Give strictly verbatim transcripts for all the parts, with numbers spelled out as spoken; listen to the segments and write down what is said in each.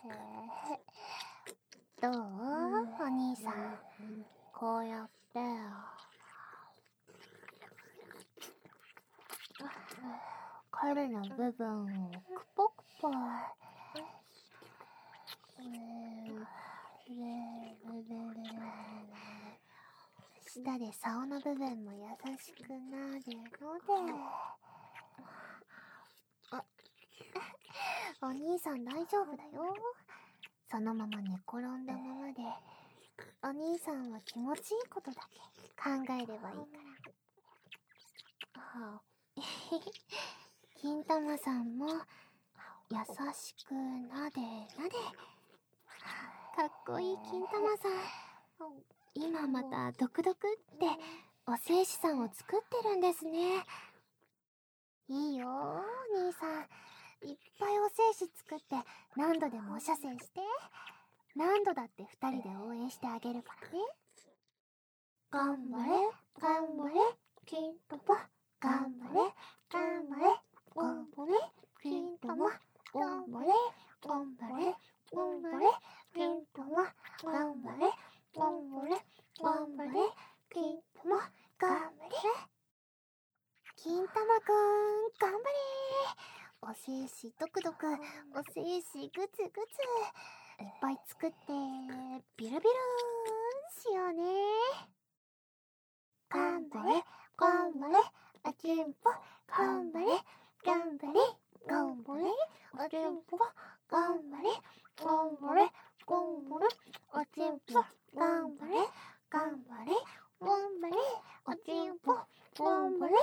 どう、お兄さん。こうやって。彼の部分をクポクポ。舌で竿の部分も優しくなるので。あ、お兄さん大丈夫だよ。そのまま寝転んだままで、お兄さんは気持ちいいことだけ考えればいいから。はあ、金玉さんも優しくなでなで。かっこいい金玉さん。今またドクドクってお精子さんを作ってるんですね。いいよ、お兄さん。いっぱいお精子作って何度でもお射精して。何度だって二人で応援してあげるからね。頑張れ、頑張れ、金玉。頑張れ、頑張れ、頑張れ、金玉。頑張れ、頑張れ、頑張れ、金玉。頑張れ、頑張れ、頑張れ、金玉。頑張れ。金玉くん、頑張れ。お精子ドクドク、お精子グツグツ。いっぱい作って、ビルビルーンしようね。頑張れ、頑張れ、おちんぽ。頑張れ、頑張れ、頑張れ、おちんぽ。頑張れ、頑張れ、頑張れ、おちんぽ。頑張れ、頑張れ、頑張れ、おちんぽ。頑張れ。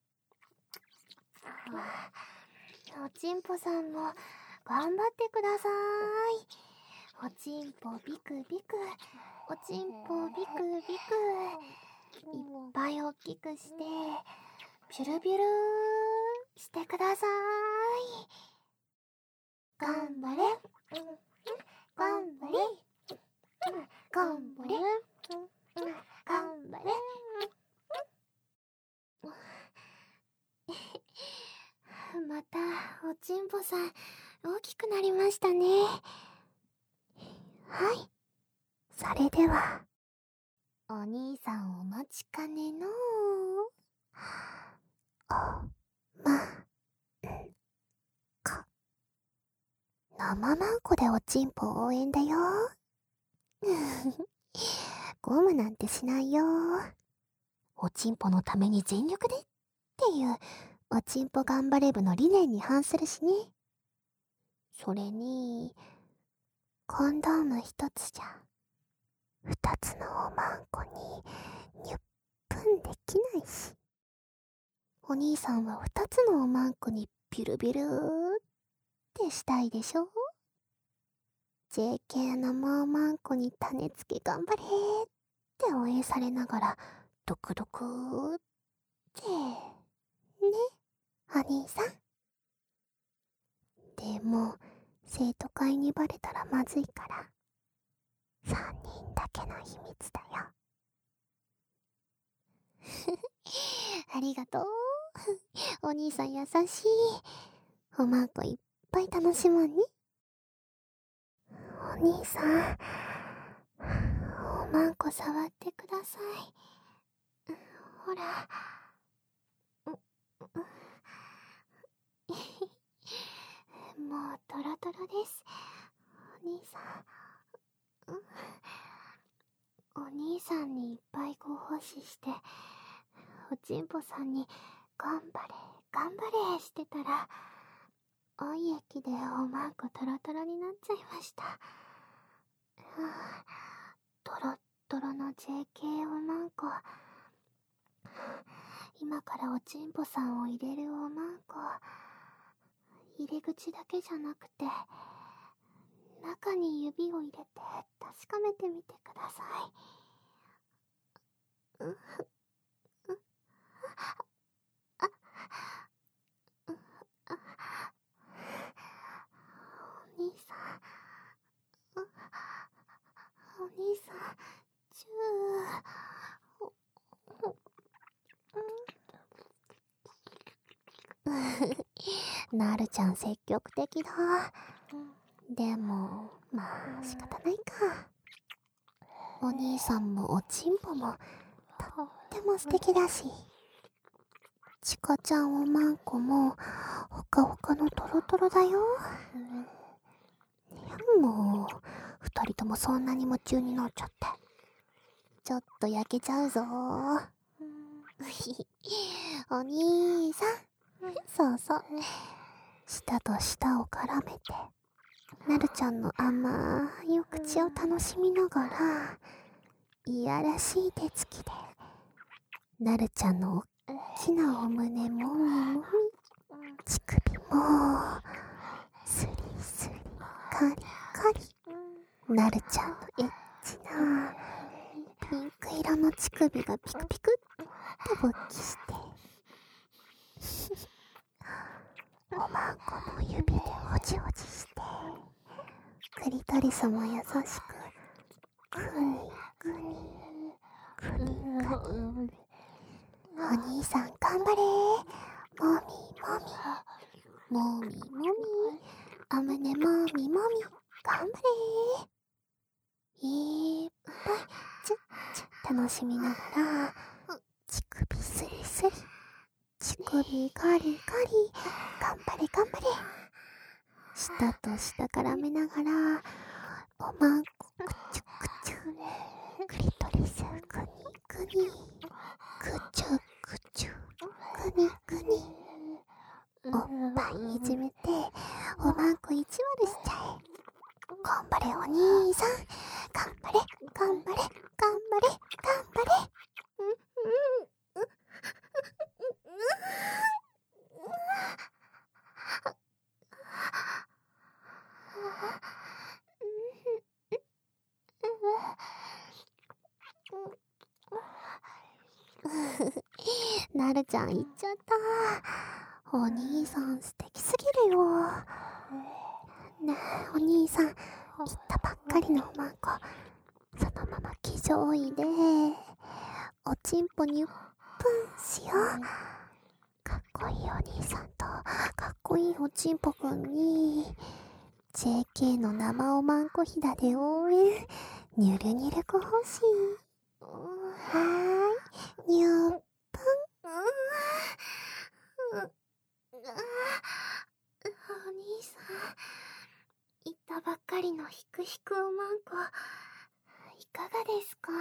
おちんぽさんも頑張ってください。おちんぽビクビク、おちんぽビクビク。いっぱい大きくして、ビュルビュルーしてください。頑張れ、頑張れ、頑張れ、頑張れ。またおちんぽさん大きくなりましたね。はい、それではお兄さんお待ちかねのおまんこ生まんこでおちんぽ応援だよ。ゴムなんてしないよ。おちんぽのために全力でっていうおちんぽ頑張れ部の理念に反するしね。それにコンドーム一つじゃ二つのおまんこににゅっぷんできないし。お兄さんは二つのおまんこにビュルビュルーってしたいでしょ。 ジェーケー のもおまんこに種付け頑張れーって応援されながらドクドクーってね、お兄さん。でも生徒会にバレたらまずいからさんにんだけの秘密だよ。ありがとう。お兄さん優しい。おまんこいっぱい楽しもうね。お兄さん、おまんこ触ってください。ほら。もうトロトロです。お兄さん。お兄さんにいっぱいご奉仕して、おちんぽさんに頑張れ、頑張れしてたら、おい液でおまんこトロトロになっちゃいました。はあ、トロットロの ジェーケー おまんこ。今からおちんぽさんを入れるおまんこ。入り口だけじゃなくて、中に指を入れて確かめてみてください。ううあうあお兄さん、お兄さん、チュー。なるちゃん積極的だ。 でも、まあ仕方ないか。お兄さんもおちんぽもとっても素敵だし、ちかちゃんおまんこもほかほかのトロトロだよ。もう二人ともそんなに夢中になっちゃって、ちょっと焼けちゃうぞ。お兄さん、そうそう、舌と舌を絡めてなるちゃんの甘いお口を楽しみながら、いやらしい手つきでなるちゃんのおっきなお胸もみもみ、乳首もスリスリカリカリ、なるちゃんのエッチなピンク色の乳首がピクピクっと勃起しておまんこも指でほじほじして、クリトリスも優しくクニクニクニクニ。お兄さん頑張れー。もみもみもみもみ、お胸もみもみ、頑張れー。いっぱいチュッチュッ楽しみながら、乳首スリスリ、乳首ガリガリ、頑張れ頑張れ。舌と舌絡めながら、おまんこくちゅくちゅ、クリトリスグニグニ、くちゅくちゅ、グニグニ。おっぱいいじめておまんこ意地悪しちゃえ。頑張れお兄さん、頑張れ頑張れ頑張れ頑張れ。なるちゃん言っちゃった。お兄さん素敵すぎるよ。ねえお兄さん、言ったばっかりのおまんこ、そのまま騎乗位でおちんぽにうっぷんしよう。かっこいいお兄さんとかっこいいおちんぽくんに ジェーケー の生おまんこひだで応援。ニュルニュルごほしはーい、にゅっぷん。お兄さん、言ったばっかりのひくひくおまんこ、いかがですか？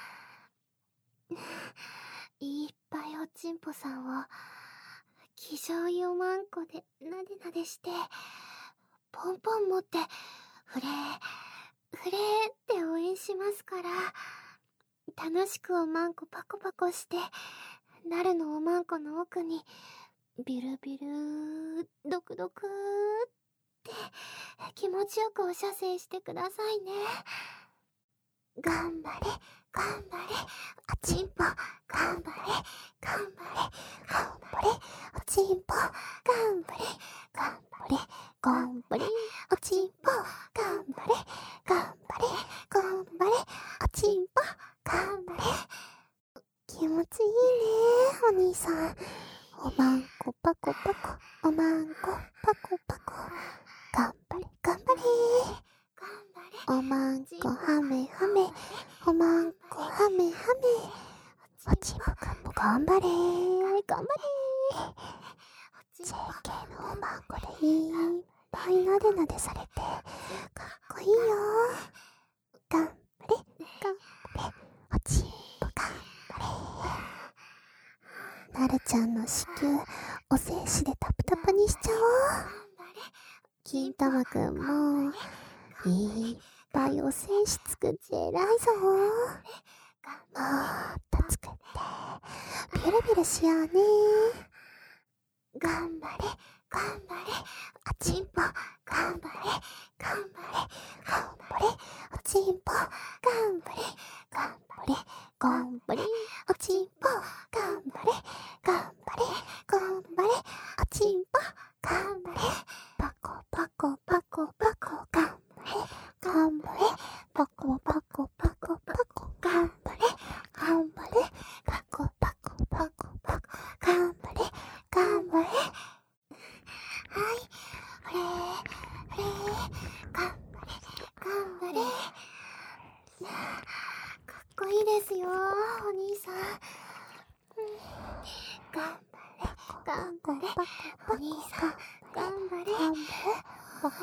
いっぱいおちんぽさんを騎乗位おまんこでなでなでして、ポンポン持ってフレーフレーって応援しますから、楽しくおまんこパコパコして、なるのおまんこの奥にビルビルドクドクって気持ちよくお射精してくださいね。頑張れ頑張れおちんぽ、頑張れ頑張れ頑張れおちんぽ、頑張れ頑張れ頑張れおちんぽ、頑張れ頑張れ頑張れおちんぽ、頑張れ。気持ちいいねお兄さん。おまんこパコパコ、おまんこパコパコ、頑張れ頑張れ。おまんこはめはめ、おまんこはめはめ、おちんぽくんも頑張れ頑張れ。 ジェーケー のおまんこでいっぱいなでなでされてかっこいいよ。頑張れ頑張れおちんぽ、頑張れ。なるちゃんの子宮お精子でタプタプにしちゃおう。金玉くんもいっぱいお精子作って偉いぞ。もっと作ってビュルビュルしようね。頑張れ頑張れおちんぽ、頑張れ頑張れ頑張れおちんぽ、頑張れ頑張れ頑張れおちんぽ、頑張れ頑張れ頑張れおちんぽ、頑張れパコパコパコパコ、頑張れ頑張れパコパコパコパコ、頑張れ頑張れパコパコパコパコ、頑張れ頑張れ。はい、フレーフレー頑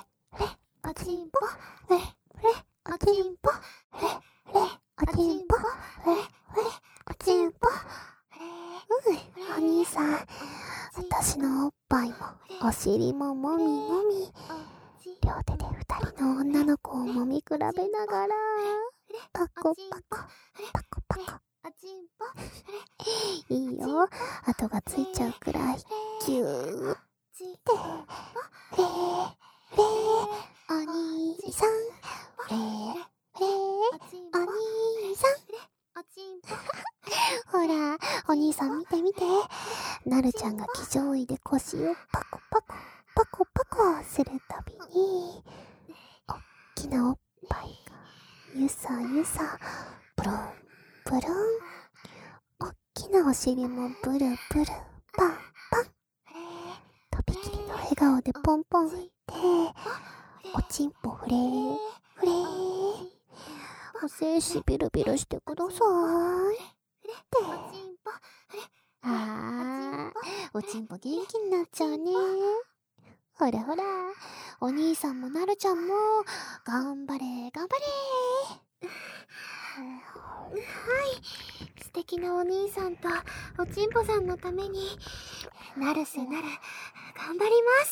レおちんぽレレおちんぽレレおちんぽレレおちんぽ。うん、お兄さん、私のおっぱいもお尻ももみもみ、両手で二人の女の子をもみ比べながらパコパコパコパコ。いいよ、跡がついちゃうくらいギューってレレお兄さんレレお兄さん。ほら、お兄さん見て見て、なるちゃんが騎乗位で腰をパコパコパコパコするたびにおっきなおっぱいがゆさゆさブルンブルン、おっきなお尻もブルブルパンパン、とびきりの笑顔でポンポン振っておちんぽフレーフレー、お精子ビルビルしてくださいって。あー、おちんぽ元気になっちゃうね。ほらほら、お兄さんもなるちゃんも頑張れ頑張れ。はい、素敵なお兄さんとおちんぽさんのためになるせなる頑張ります。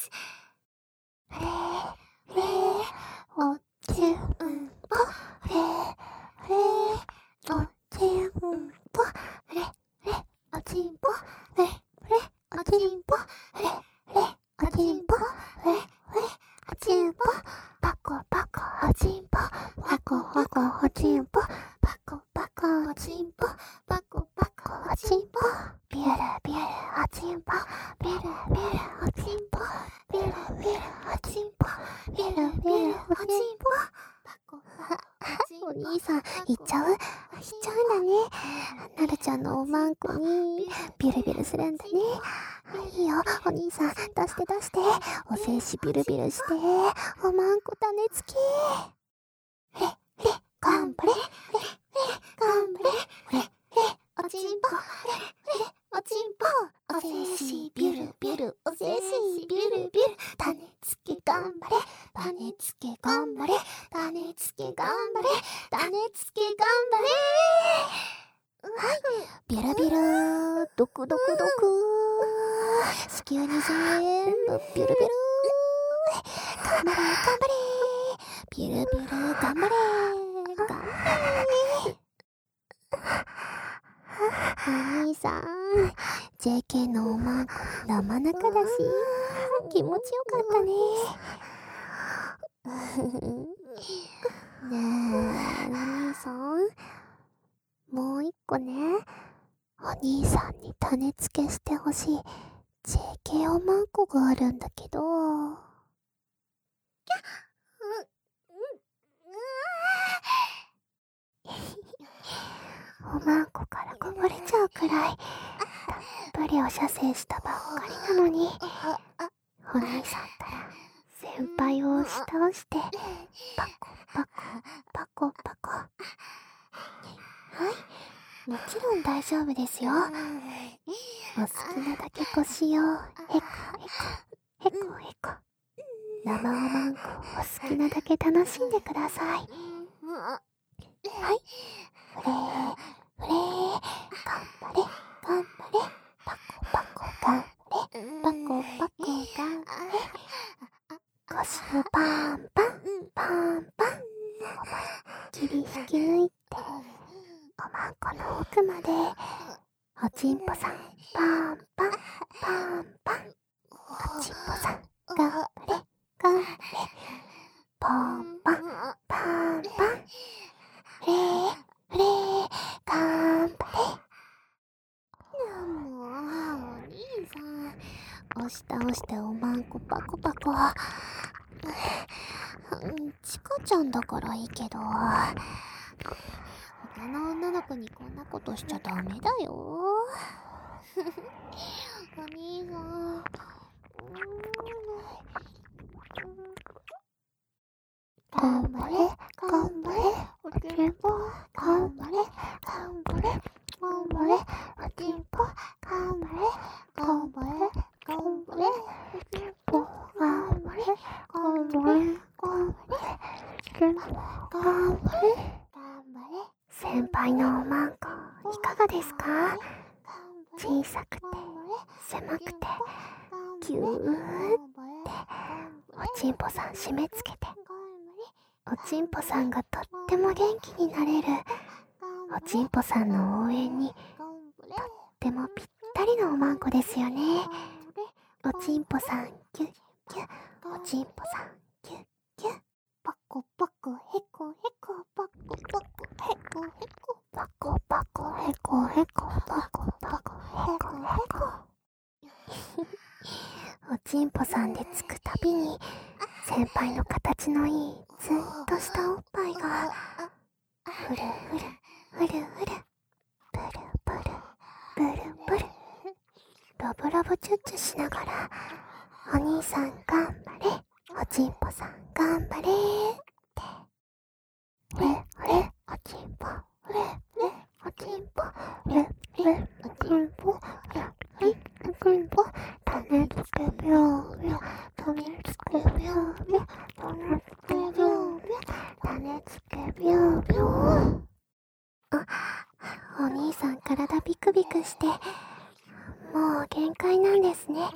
レレおちんぽレレおちんぽレレおちんぽレレおちんぽレレおちんぽレレおちんぽパコパコおちんぽパコパコおちんぽパコパコおちんぽパコパコおちんぽビュルビュルおちんぽビュルビュルおちんぽビュルビュルおちんぽビュルビュルおちんぽパコパコ。お兄さん行っちゃう行っちゃうんだね。なるちゃんのおまんこにビュルビュルするんだね。いいよ、お兄さん出して出して、お精子ビュルビュルしておまんこ種付け。レレ頑張れレレ頑張れレレおちんぽレレおちんぽお精子ビュルビュルお精子ビュルビュル種付け頑張れ種付け頑張れ種付け頑張れ種付け頑張れ。はい、ビュルビュルドクドクドク子宮に全部ビュルビュル頑張れ頑張れビュルビュル頑張れ頑張れ。お兄さん ジェーケー のおまんこ生中だし気持ちよかったね。ねえお兄さん、もう一個ね、お兄さんに種付けしてほしい ジェーケー おまんこがあるんだけど。おまんこからこぼれちゃうくらいたっぷりお射精したばっかりなのに、お兄さんったら先輩を押し倒してパコパコパコパコ。はい、もちろん大丈夫ですよ。お好きなだけ腰をヘコヘコヘコヘコ、生おまんこをお好きなだけ楽しんでください。はい、フレーフレー頑張れ頑張れパコパコ頑張れパコパコ頑張れ腰をパンパンパンパン思いっきり引押し倒しておまんこパコパコ。ちかちゃんだからいいけど、他の女の子にこんなことしちゃダメだよ。お兄さん。頑張れ、頑張れ、おちんぽ、頑張れ、頑張れ、頑張れ、おちんぽ、頑張れ、頑張れ、頑張れ、おちんぽ、頑張れ、頑張れ、頑張れ、頑張れ、先輩のおまんこ、いかがですか？小さくて、狭くて、ぎゅーって、おちんぽさん締め付けて、おちんぽさんがとっても元気になれる、おちんぽさんの応援にとってもぴったりのおまんこですよね。おちんぽさんキュッキュッ、おちんぽさんキュッキュッ、パコパコヘコヘコ、パコパコヘコヘコ、パコパコヘコヘコ、パコパコヘコヘコ。おちんぽさんでつくたびに先輩の形のいいツンとしたおっぱいがふるふるふるふる、プルプルプルプル、ロボロボチュッチュしながら、お兄さん頑張れ、おちんぽさん頑張れって。ふれふれおちんぽ、ふれふれおちんぽ、ふれふれおちんぽ、ふれふれおちんぽ、種付けびょうびょう、種付けびょうびょう、種付けびょうびょう、種付けびょうびょう。あ、お兄さん体ビクビクして、もう限界なんですね。はい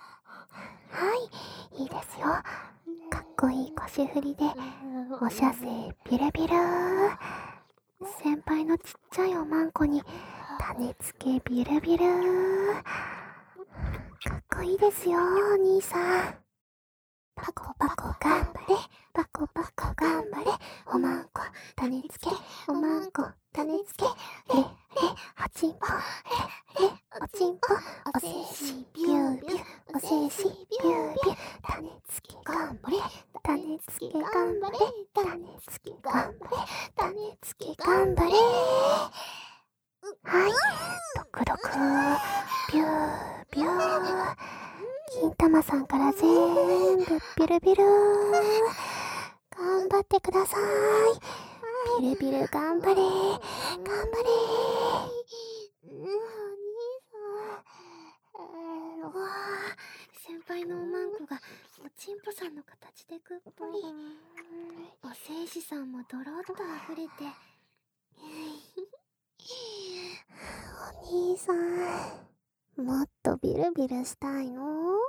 、いいですよ。かっこいい腰振りで、おしゃせビュルビュル。先輩のちっちゃいおまんこに、種付けビュルビュル。かっこいいですよ、お兄さん。パコパコ頑張れ、パコパコ頑張れ、おまんこ、種付け、おまんこ、種付け、へれへれ、おちんぽ、へれへれ、おちんぽ、おせいしビュービュー、おせいしビュービュー、種付け頑張れ、種付け頑張れ、種付け頑張れ、種付け頑張れ。はい、ドクドク、ビュービュー。金玉さんから全部ビルビル。頑張ってください。ビルビル頑張れ、頑張れ。お兄さん。うわー、先輩のおまんこがおちんぽさんの形でくっぽり。おせいしさんもドロッと溢れて。お兄さん。もっとビルビルしたいの？も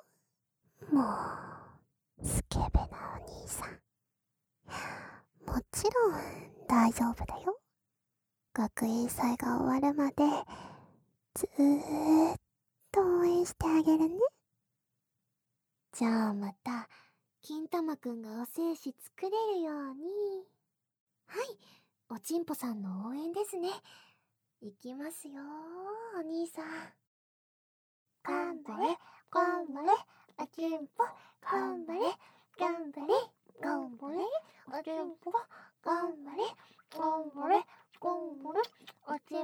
う、スケベなお兄さん。もちろん大丈夫だよ。学園祭が終わるまでずーっと応援してあげるね。じゃあまた、金玉くんがお精子作れるように。はい、おちんぽさんの応援ですね。いきますよ、お兄さん。頑張れ、頑張れ、おちんぽ、頑張れ、頑張れ、頑張れ、おちんぽ、頑張れ、頑張れ、頑張れ、おち